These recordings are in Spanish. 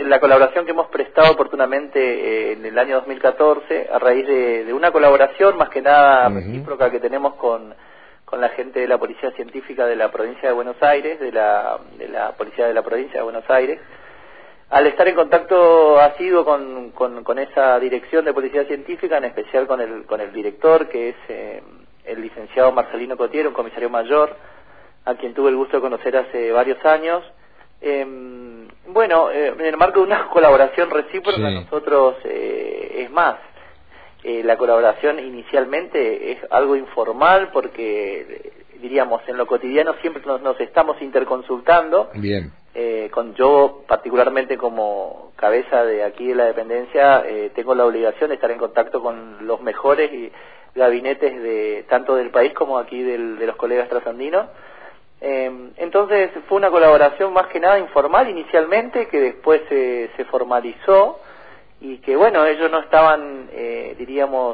la colaboración que hemos prestado oportunamente en el año 2014 a raíz de una colaboración más que nada recíproca que tenemos con la gente de la Policía Científica de la Provincia de Buenos Aires, de la Policía de la Provincia de Buenos Aires. Al estar en contacto asiduo con esa dirección de Policía Científica, en especial con el director, que es el licenciado Marcelino Cotiero, un comisario mayor, a quien tuve el gusto de conocer hace varios años. En el marco de una colaboración recíproca, nosotros, es más, la colaboración inicialmente es algo informal porque, diríamos, en lo cotidiano siempre nos estamos interconsultando. Bien. Yo particularmente como cabeza de aquí de la dependencia tengo la obligación de estar en contacto con los mejores gabinetes de tanto del país como aquí de los colegas trasandinos. Entonces fue una colaboración más que nada informal inicialmente, que después se formalizó, y que bueno, ellos no estaban diríamos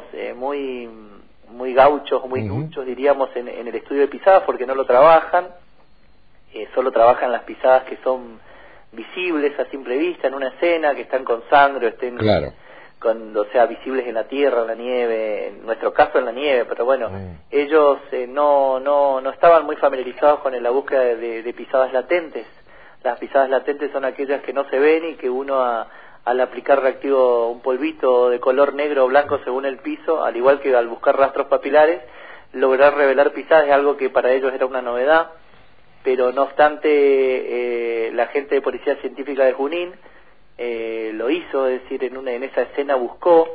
muy gauchos, muy duchos, diríamos, en el estudio de pisadas, porque no lo trabajan. Solo trabajan las pisadas que son visibles a simple vista en una escena, que están con sangre, estén visibles en la tierra, en la nieve, en nuestro caso en la nieve, pero bueno, ellos no estaban muy familiarizados con la búsqueda de pisadas latentes. Las pisadas latentes son aquellas que no se ven y que uno al aplicar reactivo, un polvito de color negro o blanco según el piso, al igual que al buscar rastros papilares, lograr revelar pisadas es algo que para ellos era una novedad. Pero no obstante, la gente de Policía Científica de Junín lo hizo, es decir, en esa escena buscó,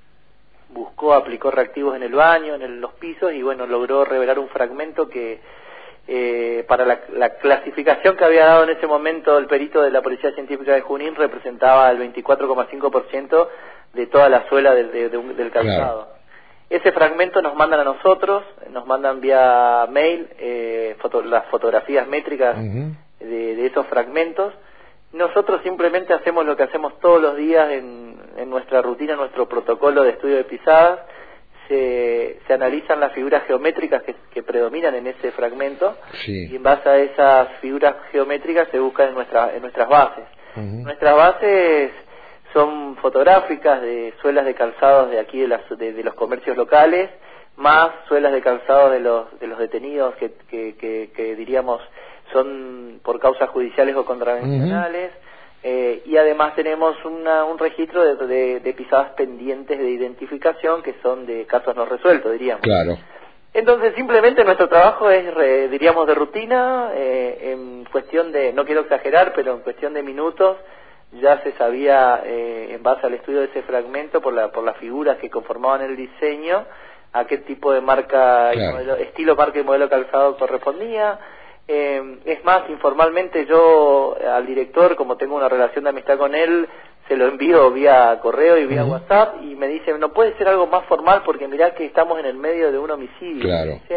aplicó reactivos en el baño, en los pisos, y bueno, logró revelar un fragmento que para la clasificación que había dado en ese momento el perito de la Policía Científica de Junín representaba el 24,5% de toda la suela del calzado. Claro. Ese fragmento nos mandan a nosotros, nos mandan vía mail las fotografías métricas de esos fragmentos. Nosotros simplemente hacemos lo que hacemos todos los días en nuestra rutina, nuestro protocolo de estudio de pisadas. Se analizan las figuras geométricas que predominan en ese fragmento, y en base a esas figuras geométricas se buscan en nuestras bases. Nuestras bases son fotográficas de suelas de calzados de aquí de los comercios locales, más suelas de calzados de los detenidos que diríamos son por causas judiciales o contravencionales, y además tenemos un registro de pisadas pendientes de identificación que son de casos no resueltos, diríamos. Claro. Entonces simplemente nuestro trabajo es, diríamos, de rutina, en cuestión de, no quiero exagerar, pero en cuestión de minutos, ya se sabía, en base al estudio de ese fragmento, por las figuras que conformaban el diseño, a qué tipo de marca, y modelo, estilo, marca y modelo calzado correspondía. Es más, informalmente yo al director, como tengo una relación de amistad con él, se lo envío vía correo y vía WhatsApp, y me dice, no puede ser algo más formal porque mirá que estamos en el medio de un homicidio, dice,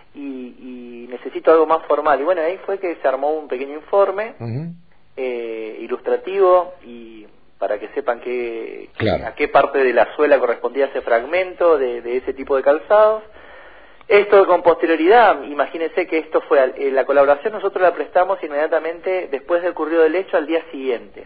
y necesito algo más formal. Y bueno, ahí fue que se armó un pequeño informe ilustrativo, y para que sepan a qué parte de la suela correspondía ese fragmento de ese tipo de calzados. Esto con posterioridad, imagínense que esto fue, la colaboración nosotros la prestamos inmediatamente después del ocurrido del hecho, al día siguiente.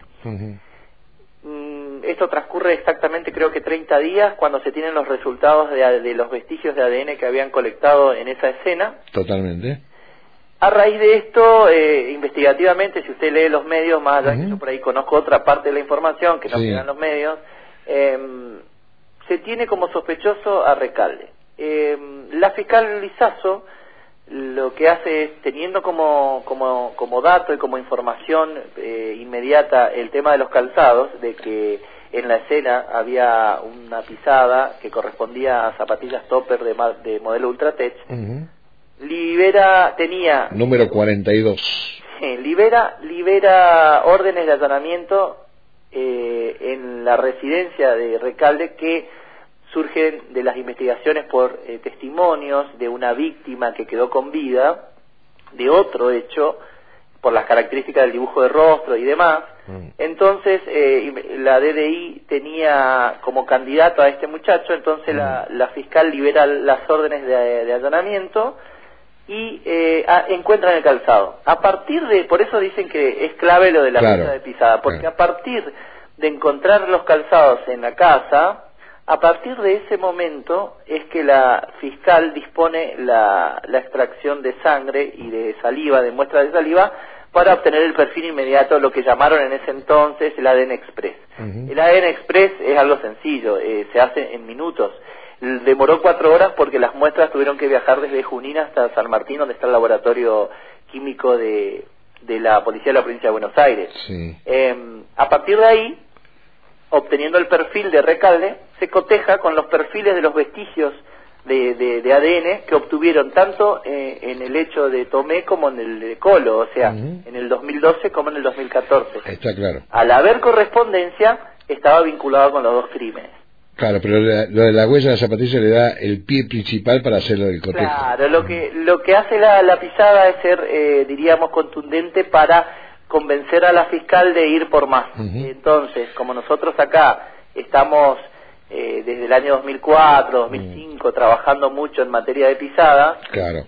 Esto transcurre exactamente, creo que 30 días, cuando se tienen los resultados de los vestigios de ADN que habían colectado en esa escena. Totalmente. A raíz de esto, investigativamente, si usted lee los medios, más allá que yo por ahí conozco otra parte de la información que no queda en los medios, se tiene como sospechoso a Recalde. La fiscal Lizazo lo que hace es, teniendo como dato y como información inmediata el tema de los calzados, de que en la escena había una pisada que correspondía a zapatillas topper de modelo Ultratech, tenía... Número 42. Libera órdenes de allanamiento en la residencia de Recalde, que surgen de las investigaciones por testimonios de una víctima que quedó con vida, de otro hecho, por las características del dibujo de rostro y demás. Entonces la DDI tenía como candidato a este muchacho, entonces la fiscal libera las órdenes de allanamiento, y encuentran el calzado. A partir de, por eso dicen que es clave lo de la huella de pisada, porque a partir de encontrar los calzados en la casa, a partir de ese momento es que la fiscal dispone la extracción de sangre y de saliva, de muestra de saliva, para obtener el perfil inmediato, lo que llamaron en ese entonces el ADN Express. El ADN Express es algo sencillo, se hace en minutos. Demoró 4 horas porque las muestras tuvieron que viajar desde Junín hasta San Martín, donde está el laboratorio químico de la Policía de la Provincia de Buenos Aires. Sí. A partir de ahí, obteniendo el perfil de Recalde, se coteja con los perfiles de los vestigios de ADN que obtuvieron tanto en el hecho de Tomé como en el de Colo, o sea, en el 2012 como en el 2014. Está claro. Al haber correspondencia, estaba vinculado con los 2 crímenes. Claro, pero lo de la huella de la zapatilla le da el pie principal para hacerlo del cotejo. Claro, lo que hace la pisada es ser, diríamos, contundente para convencer a la fiscal de ir por más. Entonces, como nosotros acá estamos desde el año 2004, 2005, trabajando mucho en materia de pisada, claro.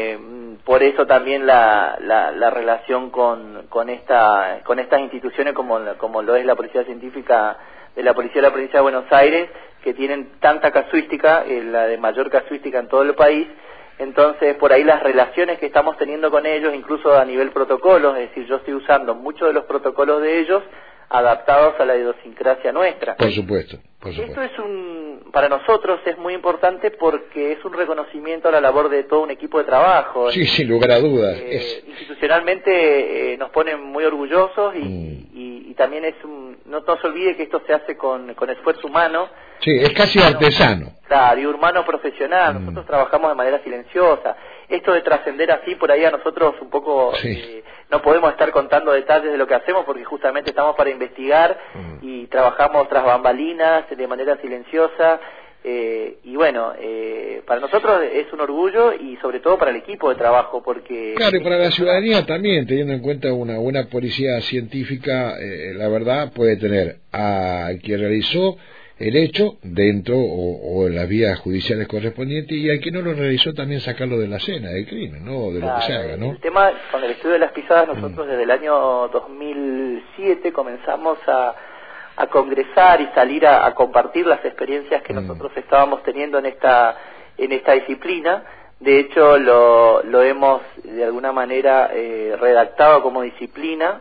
Por eso también la relación con estas instituciones como lo es la Policía Científica de la Policía de la Provincia de Buenos Aires, que tienen tanta casuística, la de mayor casuística en todo el país. Entonces, por ahí las relaciones que estamos teniendo con ellos, incluso a nivel protocolos, es decir, yo estoy usando muchos de los protocolos de ellos adaptados a la idiosincrasia nuestra. Por supuesto, por supuesto. Esto para nosotros es muy importante porque es un reconocimiento a la labor de todo un equipo de trabajo. Sí, sin lugar a dudas. Institucionalmente nos ponen muy orgullosos y también no se olvide que esto se hace con esfuerzo humano. Sí, es casi artesano. Claro, y humano profesional. Nosotros trabajamos de manera silenciosa. Esto de trascender así, por ahí a nosotros un poco no podemos estar contando detalles de lo que hacemos porque justamente estamos para investigar y trabajamos tras bambalinas de manera silenciosa. Y bueno, para nosotros es un orgullo y sobre todo para el equipo de trabajo porque... Claro, y para la ciudadanía también, teniendo en cuenta una buena policía científica, la verdad puede tener a quien realizó el hecho dentro o en las vías judiciales correspondientes y al que no lo realizó también sacarlo de la escena del crimen, ¿no? De lo que se haga, ¿no? El tema con el estudio de las pisadas, nosotros desde el año 2007 comenzamos a congresar y salir a compartir las experiencias que nosotros estábamos teniendo en esta disciplina. De hecho, lo hemos de alguna manera redactado como disciplina.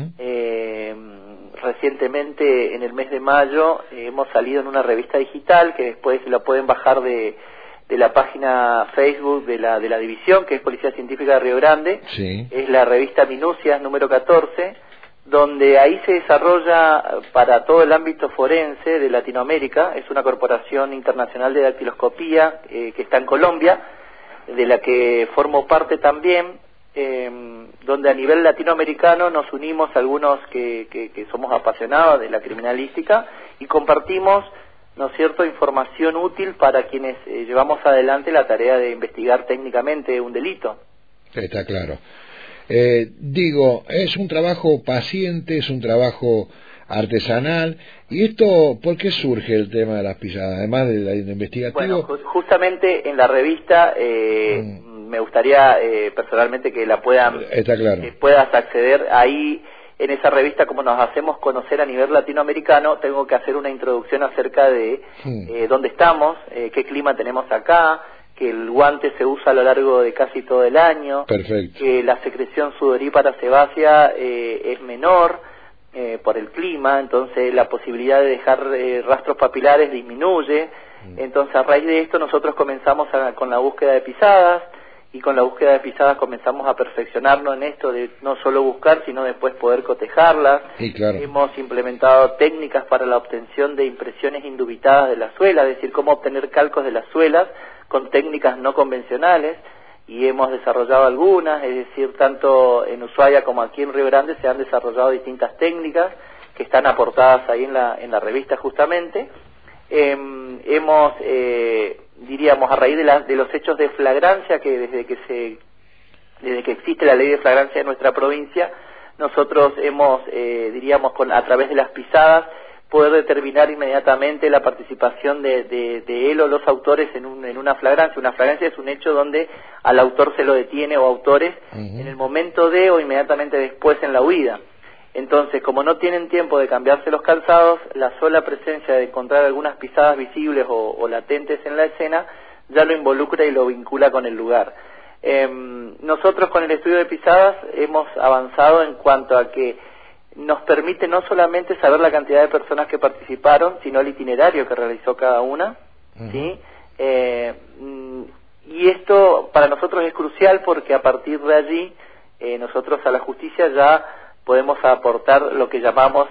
Recientemente, en el mes de mayo, hemos salido en una revista digital que después lo pueden bajar de la página Facebook de la división, que es Policía Científica de Río Grande. Sí. Es la revista Minucias número 14, donde ahí se desarrolla para todo el ámbito forense de Latinoamérica. Es una corporación internacional de dactiloscopía que está en Colombia, de la que formo parte también. Donde a nivel latinoamericano nos unimos algunos que somos apasionados de la criminalística y compartimos, ¿no es cierto?, información útil para quienes llevamos adelante la tarea de investigar técnicamente un delito. Está claro. Digo, es un trabajo paciente, es un trabajo artesanal. ¿Y esto por qué surge el tema de las pisadas, además del investigativo? Bueno, justamente en la revista me gustaría personalmente que la puedan, que puedas acceder ahí. En esa revista, como nos hacemos conocer a nivel latinoamericano, tengo que hacer una introducción acerca de dónde estamos, qué clima tenemos acá, que el guante se usa a lo largo de casi todo el año, que la secreción sudorípara sebácea es menor por el clima, entonces la posibilidad de dejar rastros papilares disminuye. Entonces, a raíz de esto nosotros comenzamos con la búsqueda de pisadas, y con la búsqueda de pisadas comenzamos a perfeccionarnos en esto de no solo buscar, sino después poder cotejarlas. Hemos implementado técnicas para la obtención de impresiones indubitadas de la suela, es decir, cómo obtener calcos de las suelas con técnicas no convencionales, y hemos desarrollado algunas, es decir, tanto en Ushuaia como aquí en Río Grande se han desarrollado distintas técnicas que están aportadas ahí en la revista justamente. Hemos, diríamos, a raíz de los hechos de flagrancia, que desde que existe la ley de flagrancia en nuestra provincia, nosotros hemos, diríamos, a través de las pisadas, poder determinar inmediatamente la participación de él o los autores en una flagrancia. Una flagrancia es un hecho donde al autor se lo detiene o autores en el momento de o inmediatamente después en la huida. Entonces, como no tienen tiempo de cambiarse los calzados, la sola presencia de encontrar algunas pisadas visibles o latentes en la escena ya lo involucra y lo vincula con el lugar. Nosotros con el estudio de pisadas hemos avanzado en cuanto a que nos permite no solamente saber la cantidad de personas que participaron, sino el itinerario que realizó cada una, ¿sí? Y esto para nosotros es crucial porque a partir de allí nosotros a la justicia ya podemos aportar lo que llamamos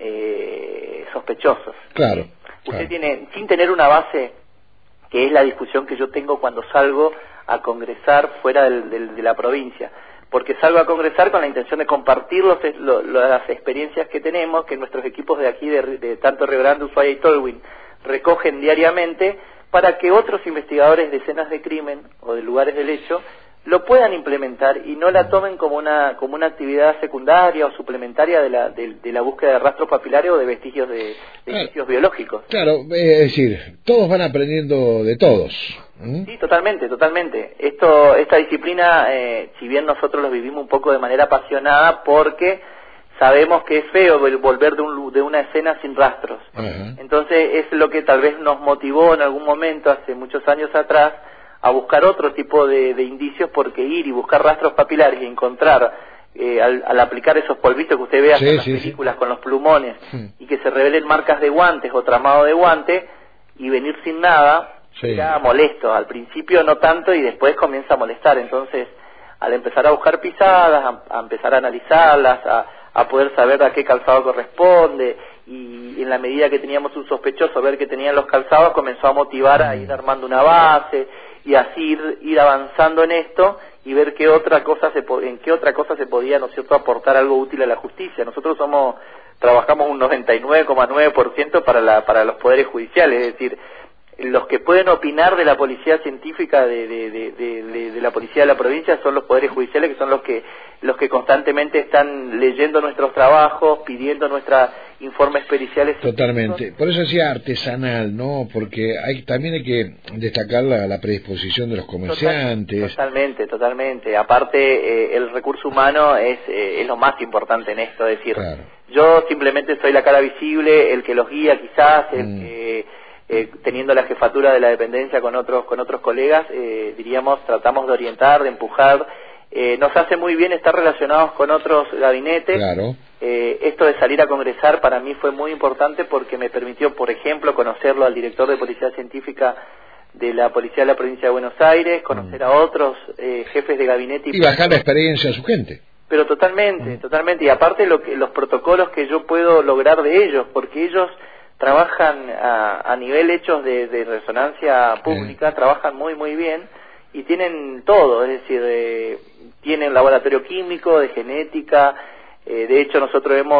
sospechosos. Claro. Usted tiene, sin tener una base, que es la discusión que yo tengo cuando salgo a congresar fuera de la provincia, porque salgo a congresar con la intención de compartir las experiencias que tenemos, que nuestros equipos de aquí, de tanto Río Grande, Ushuaia y Tolwyn, recogen diariamente, para que otros investigadores de escenas de crimen o de lugares del hecho lo puedan implementar y no la tomen como una actividad secundaria o suplementaria de la búsqueda de rastros papilares o de vestigios indicios biológicos. Claro, es decir, todos van aprendiendo de todos. Sí, totalmente. Esta disciplina, si bien nosotros lo vivimos un poco de manera apasionada, porque sabemos que es feo volver de una escena sin rastros. Entonces es lo que tal vez nos motivó en algún momento, hace muchos años atrás, a buscar otro tipo de indicios, porque ir y buscar rastros papilares y encontrar, al aplicar esos polvitos que usted ve en las películas con los plumones, y que se revelen marcas de guantes o tramado de guante, y venir sin nada, era molesto. Al principio no tanto, y después comienza a molestar. Entonces, al empezar a buscar pisadas, a empezar a analizarlas, a poder saber a qué calzado corresponde, y en la medida que teníamos un sospechoso ver que tenían los calzados, comenzó a motivar a ir armando una base, y así ir avanzando en esto y ver en qué otra cosa se podía, ¿no es cierto?, aportar algo útil a la justicia. Nosotros trabajamos un 99,9% para los poderes judiciales, es decir, los que pueden opinar de la policía científica de la policía de la provincia son los poderes judiciales, que son los que constantemente están leyendo nuestros trabajos, pidiendo nuestros informes periciales. Totalmente. Por eso decía artesanal, ¿no? Porque también hay que destacar la predisposición de los comerciantes. Totalmente. Aparte, el recurso humano es lo más importante en esto. Es decir, yo simplemente soy la cara visible, el que los guía quizás, el que teniendo la jefatura de la dependencia con otros colegas, diríamos, tratamos de orientar, de empujar. Nos hace muy bien estar relacionados con otros gabinetes. Esto de salir a congresar para mí fue muy importante porque me permitió, por ejemplo, conocerlo al director de Policía Científica de la Policía de la Provincia de Buenos Aires, conocer a otros jefes de gabinete. Y bajar la experiencia a su gente. Pero totalmente. Y aparte los protocolos que yo puedo lograr de ellos, porque ellos trabajan a nivel hechos de resonancia pública, trabajan muy bien y tienen todo, es decir, tienen laboratorio químico, de genética. De hecho nosotros hemos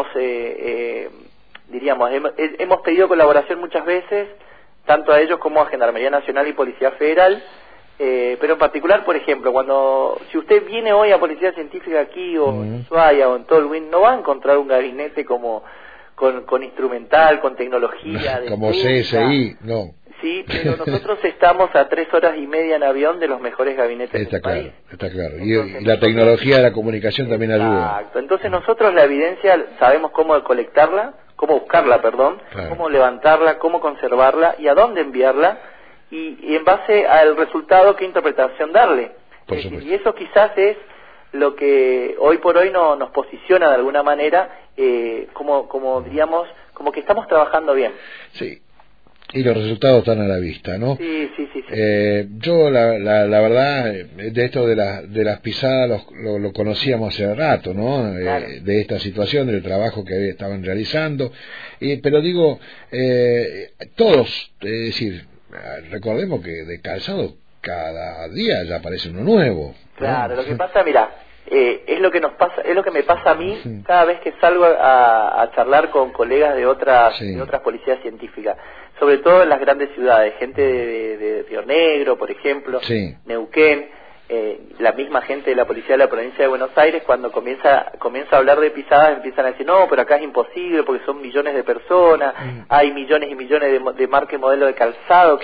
pedido colaboración muchas veces, tanto a ellos como a Gendarmería Nacional y Policía Federal, pero en particular, por ejemplo, si usted viene hoy a Policía Científica aquí o en Ushuaia o en Tolwyn, no va a encontrar un gabinete con instrumental, con tecnología de como CSI, no. Sí, pero nosotros estamos a 3 horas y media en avión de los mejores gabinetes del país. Está claro. Entonces, y la tecnología de la comunicación también ayuda. Exacto. Entonces nosotros la evidencia sabemos cómo colectarla, cómo buscarla, cómo levantarla, cómo conservarla y a dónde enviarla, y en base al resultado qué interpretación darle. Y eso quizás es lo que hoy por hoy nos posiciona de alguna manera, como diríamos, como que estamos trabajando bien. Sí. Y los resultados están a la vista, ¿no? Sí. Yo la verdad, de esto de las pisadas lo conocíamos hace rato, ¿no? De esta situación, del trabajo que estaban realizando. Pero digo, todos, es decir, recordemos que de calzado cada día ya aparece uno nuevo, ¿no? Claro, lo que pasa, mira, es lo que me pasa a mí cada vez que salgo a charlar con colegas de otras policías científicas, sobre todo en las grandes ciudades, gente de Río Negro, por ejemplo, Neuquén. la misma gente de la policía de la provincia de Buenos Aires, cuando comienza a hablar de pisadas, empiezan a decir, no, pero acá es imposible porque son millones de personas, hay millones y millones de marca y modelo de calzado,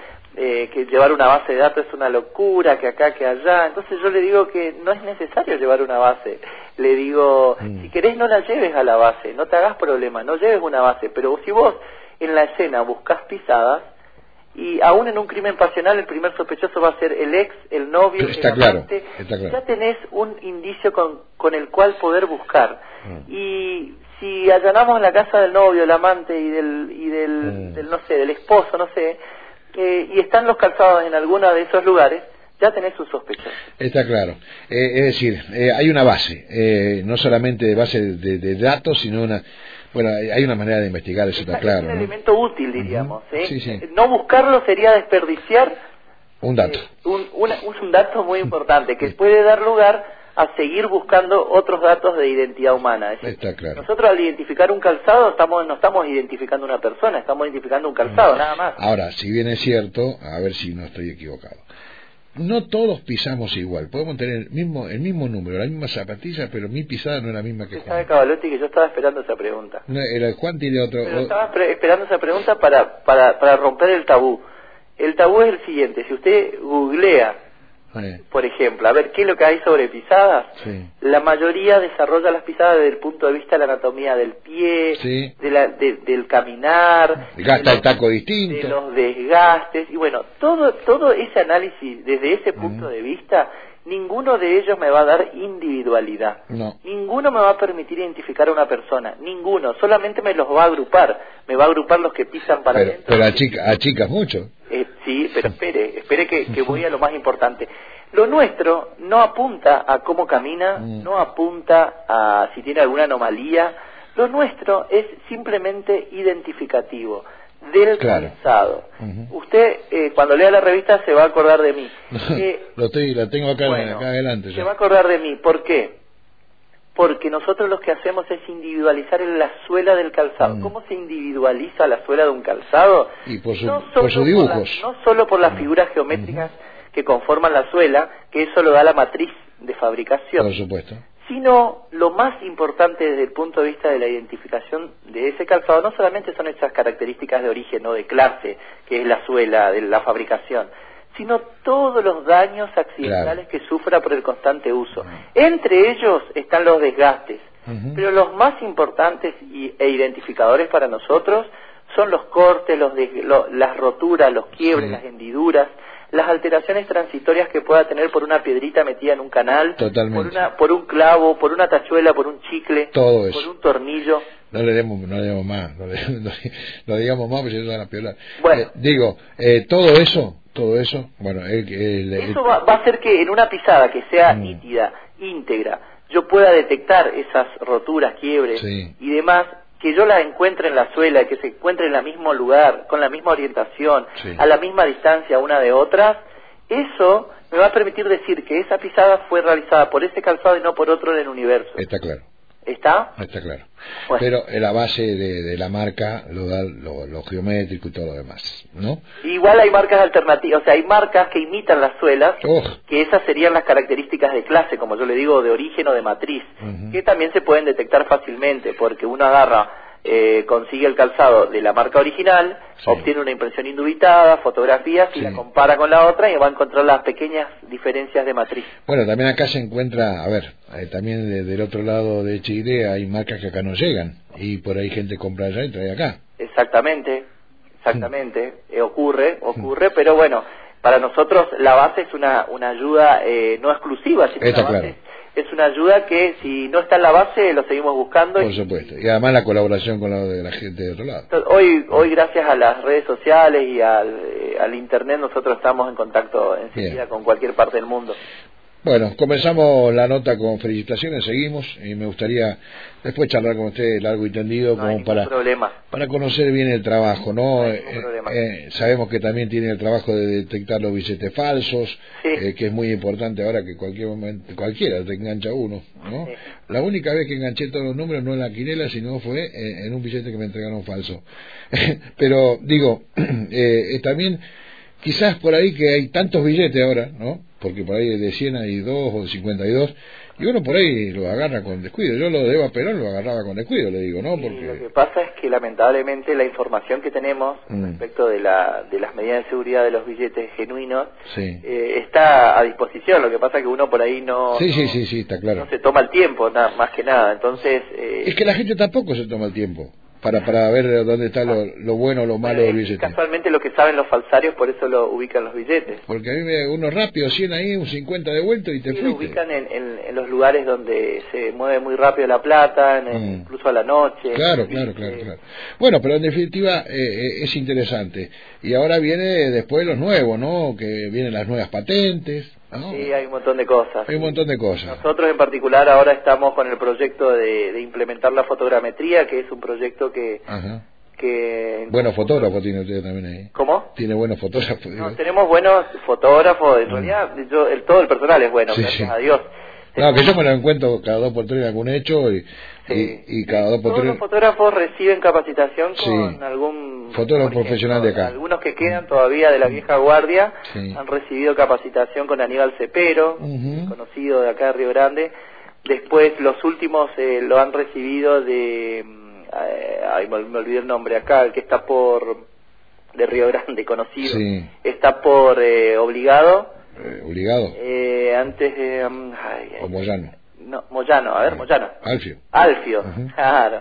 que llevar una base de datos es una locura, que acá, que allá. Entonces yo le digo que no es necesario llevar una base. Le digo, si querés no la lleves a la base, no te hagas problema, no lleves una base, pero si vos en la escena buscas pisadas, y aún en un crimen pasional el primer sospechoso va a ser el ex, el novio, está el amante, claro. Ya tenés un indicio con el cual poder buscar. Y si allanamos la casa del novio, el amante y del no sé, del esposo, no sé, y están los calzados en alguno de esos lugares, ya tenés un sospechoso. Está claro. Es decir, hay una base, no solamente base de datos, sino hay una manera de investigar, eso está claro. Es un elemento útil, diríamos. Sí. No buscarlo sería desperdiciar un dato. Un dato muy importante, que puede dar lugar a seguir buscando otros datos de identidad humana. Es decir, está claro. Nosotros al identificar un calzado no estamos identificando una persona, estamos identificando un calzado, nada más. Ahora, si bien es cierto, a ver si no estoy equivocado, no todos pisamos igual, podemos tener el mismo número, la misma zapatilla, pero mi pisada no es la misma que Juan. Sabe, Cavalotti, que yo estaba esperando esa pregunta. No, Juan tiene otro... Pero estaba esperando esa pregunta para romper el tabú. El tabú es el siguiente: si usted googlea, por ejemplo, a ver qué es lo que hay sobre pisadas, la mayoría desarrolla las pisadas desde el punto de vista de la anatomía del pie, del caminar, gasta el taco distinto, de los desgastes, y bueno, todo ese análisis desde ese punto de vista, ninguno de ellos me va a dar individualidad. No. Ninguno me va a permitir identificar a una persona, ninguno, solamente me los va a agrupar los que pisan para adentro. Pero achicas mucho. Sí, pero espere que voy a lo más importante. Lo nuestro no apunta a cómo camina, no apunta a si tiene alguna anomalía. Lo nuestro es simplemente identificativo del calzado. Usted cuando lea la revista se va a acordar de mí. La tengo acá adelante. Se va a acordar de mí. ¿Por qué? Porque nosotros lo que hacemos es individualizar la suela del calzado. ¿Cómo se individualiza la suela de un calzado? Y por sus dibujos. No solo por las figuras geométricas que conforman la suela, que eso lo da la matriz de fabricación. Por supuesto. Sino lo más importante desde el punto de vista de la identificación de ese calzado, no solamente son esas características de origen o de clase, que es la suela de la fabricación, sino todos los daños accidentales que sufra por el constante uso. Entre ellos están los desgastes, pero los más importantes e identificadores para nosotros son los cortes, las roturas, los quiebres, las hendiduras, las alteraciones transitorias que pueda tener por una piedrita metida en un canal, por un clavo, por una tachuela, por un chicle, todo eso. por un tornillo. No le demos más, no digamos más porque se van a piolar. Bueno, todo eso, bueno, eso va a hacer que en una pisada que sea nítida, íntegra, yo pueda detectar esas roturas, quiebres y demás, que yo la encuentre en la suela, que se encuentre en el mismo lugar, con la misma orientación, a la misma distancia una de otras. Eso me va a permitir decir que esa pisada fue realizada por ese calzado y no por otro del universo. Está claro. ¿Está? Está claro. Bueno. Pero la base de la marca lo da lo geométrico y todo lo demás, ¿no? Igual hay marcas alternativas, o sea, hay marcas que imitan las suelas, que esas serían las características de clase, como yo le digo, de origen o de matriz, que también se pueden detectar fácilmente, porque uno agarra, consigue el calzado de la marca original, obtiene una impresión indubitada, fotografías y la compara con la otra y va a encontrar las pequeñas diferencias de matriz. Bueno, también acá se encuentra, también del otro lado de Chile hay marcas que acá no llegan y por ahí gente compra allá y trae acá. Exactamente, ocurre, pero bueno, para nosotros la base es una ayuda no exclusiva, sino está la base claro. Es una ayuda que si no está en la base lo seguimos buscando. Por supuesto, y además la colaboración con la gente de otro lado. Hoy gracias a las redes sociales y al internet nosotros estamos en contacto enseguida con cualquier parte del mundo. Bueno, comenzamos la nota con felicitaciones, seguimos, y me gustaría después charlar con usted largo y tendido como para conocer bien el trabajo, ¿no? Sabemos que también tiene el trabajo de detectar los billetes falsos, que es muy importante ahora que cualquiera te engancha uno, ¿no? Sí. La única vez que enganché todos los números no en la quinela, sino fue en un billete que me entregaron falso. Pero digo, también quizás por ahí que hay tantos billetes ahora, ¿no? porque por ahí de 100 hay 2 o de 52, y uno por ahí lo agarra con descuido. Yo lo de Eva Perón lo agarraba con descuido, le digo, ¿no? Porque... Y lo que pasa es que lamentablemente la información que tenemos respecto de las medidas de seguridad de los billetes genuinos está a disposición. Lo que pasa es que uno por ahí no está claro. No se toma el tiempo, más que nada. Entonces es que la gente tampoco se toma el tiempo para ver dónde está lo bueno o lo malo del billete. Casualmente lo que saben los falsarios, por eso lo ubican los billetes. Porque a mí uno rápido, 100 ahí, un 50 de vuelto y te fuiste. Lo ubican en los lugares donde se mueve muy rápido la plata, incluso a la noche. Claro. Bueno, pero en definitiva es interesante. Y ahora viene después los nuevos, ¿no? Que vienen las nuevas patentes. ¿No? Sí, hay un montón de cosas. Hay un montón de cosas. Nosotros en particular ahora estamos con el proyecto de implementar la fotogrametría, que es un proyecto que... Buenos fotógrafos tiene usted también ahí. ¿Cómo? Tiene buenos fotógrafos. No, tenemos buenos fotógrafos, en realidad todo el personal es bueno, gracias a Dios. No, que yo me lo encuentro cada 2 por 3 en algún hecho y cada 2 por 3... Todos los fotógrafos reciben capacitación con algún... fotógrafo profesional de acá. Algunos que quedan todavía de la vieja guardia han recibido capacitación con Aníbal Cepero, conocido de acá de Río Grande. Después los últimos lo han recibido de... me olvidé el nombre acá, el que está de Río Grande, conocido. Está por Obligado. Obligado. Antes de... o Moyano. No, Moyano, Moyano. Alfio, claro.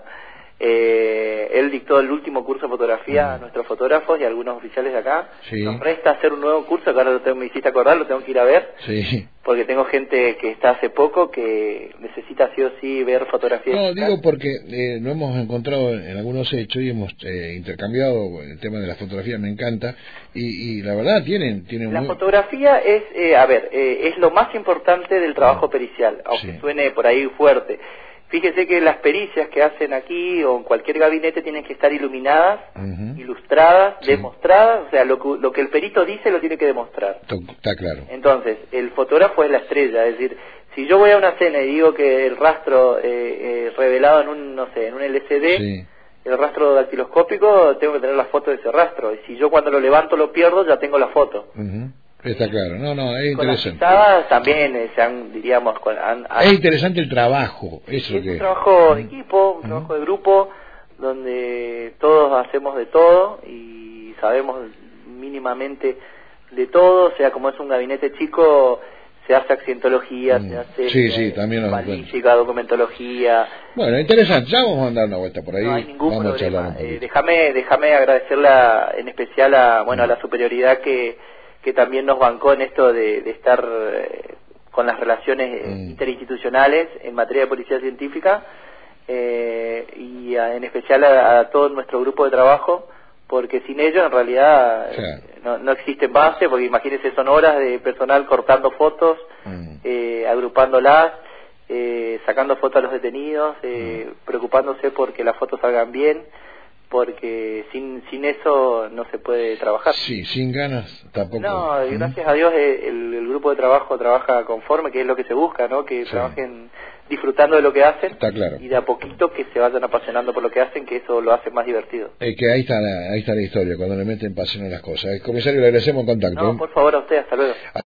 Él dictó el último curso de fotografía a nuestros fotógrafos y a algunos oficiales de acá. Nos resta hacer un nuevo curso, que ahora me hiciste acordar, lo tengo que ir a ver. Porque tengo gente que está hace poco que necesita sí o sí ver fotografías. No, digo porque nos hemos encontrado en algunos hechos y hemos intercambiado el tema de la fotografía, me encanta, y la verdad tienen la fotografía es, es lo más importante del trabajo pericial, aunque suene por ahí fuerte. Fíjese que las pericias que hacen aquí o en cualquier gabinete tienen que estar iluminadas, ilustradas, demostradas, o sea, lo que el perito dice lo tiene que demostrar. Está claro. Entonces, el fotógrafo es la estrella, es decir, si yo voy a una escena y digo que el rastro revelado en un LCD, el rastro dactiloscópico, tengo que tener la foto de ese rastro, y si yo cuando lo levanto lo pierdo, ya tengo la foto. Está claro, es interesante. Con las pisadas también es interesante el trabajo, eso es un trabajo de equipo, un trabajo de grupo, donde todos hacemos de todo y sabemos mínimamente de todo, o sea, como es un gabinete chico, se hace accidentología, se hace también balística, documentología. Bueno, interesante, ya vamos a dar una vuelta por ahí. No hay ningún problema. Déjame agradecerle en especial a la superioridad que también nos bancó en esto de estar con las relaciones interinstitucionales en materia de policía científica y en especial a todo nuestro grupo de trabajo, porque sin ellos en realidad no existe base, porque imagínense, son horas de personal cortando fotos, agrupándolas, sacando fotos a los detenidos, preocupándose porque las fotos salgan bien, porque sin eso no se puede trabajar. Sí, sin ganas tampoco. No, gracias a Dios el grupo de trabajo trabaja conforme, que es lo que se busca, ¿no? Que trabajen disfrutando de lo que hacen. Está claro. Y de a poquito que se vayan apasionando por lo que hacen, que eso lo hace más divertido. Que ahí está la historia, cuando le meten pasión a las cosas. Comisario, le agradecemos el contacto. No, por favor, a usted, hasta luego.